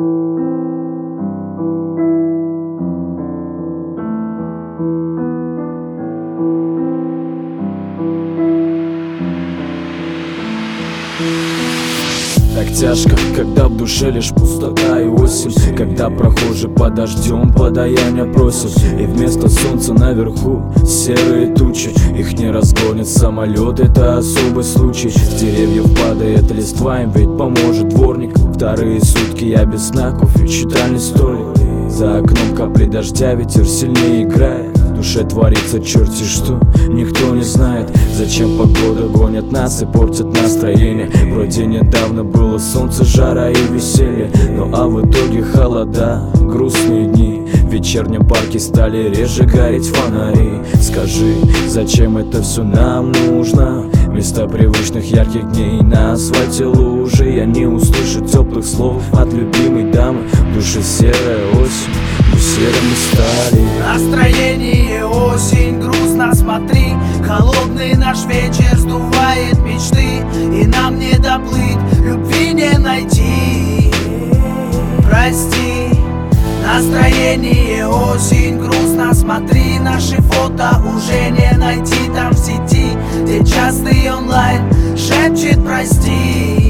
Так тяжко, когда в душе лишь пустота и осень, когда прохожий под дождем подаяния просит, и вместо солнца наверху серые тучи. Их не разгонит самолет, это особый случай. С деревьев падает листва, им ведь поможет дворник. Вторые сутки я без сна, кофе, читальный столик. За окном капли дождя, ветер сильнее играет. В душе творится черти что, никто не знает. Зачем погода гонит нас и портит настроение. Вроде недавно было солнце, жара и веселье, ну а в итоге холода, грустные дни. В вечернем парке стали реже гореть фонари. Скажи, зачем это все нам нужно? Вместо привычных ярких дней на асфальте лужи. Я не услышу теплых слов от любимой дамы. В душе серая осень, мы серыми стали. Настроение осень, грустно смотри. Холодный наш вечер сдувает мечты, и нам не доплыть, любви не найти. Прости. Настроение осень, грустно смотри. Наши фото уже не найти там в сети, где частый онлайн шепчет прости.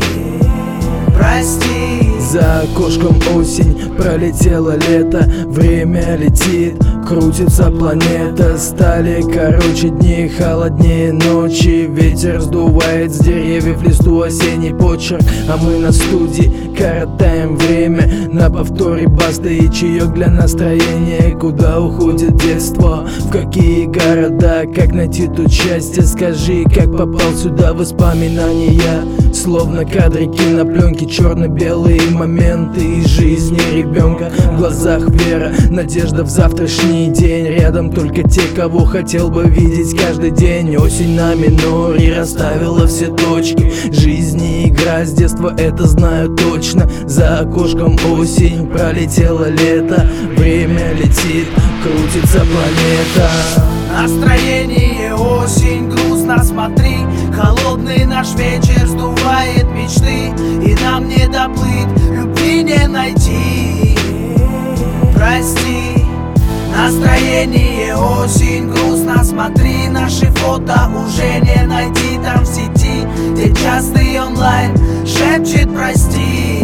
Прости. За окошком осень, пролетело лето, время летит, крутится планета. Стали короче дни, холоднее ночи. Ветер сдувает с деревьев листу осенний почерк, а мы на студии коротаем время. На повторе баста и чаек для настроения. Куда уходит детство, в какие города, как найти тут счастье? Скажи, как попал сюда воспоминания, словно кадры кинопленки, черно-белые моменты из жизни ребенка. В глазах вера, надежда в завтрашний день. Рядом только те, кого хотел бы видеть каждый день. Осень на миноре расставила все точки. Жизнь не игра с детства, это знаю точно. За окошком осень, пролетело лето, время летит, крутится планета. Настроение осень, грустно смотри. Холодный наш вечер сдувает мечты, и нам не доплыть, любви не найти. Прости. Настроение осень, грустно смотри. Наши фото уже не найти там в сети, где частый онлайн шепчет прости.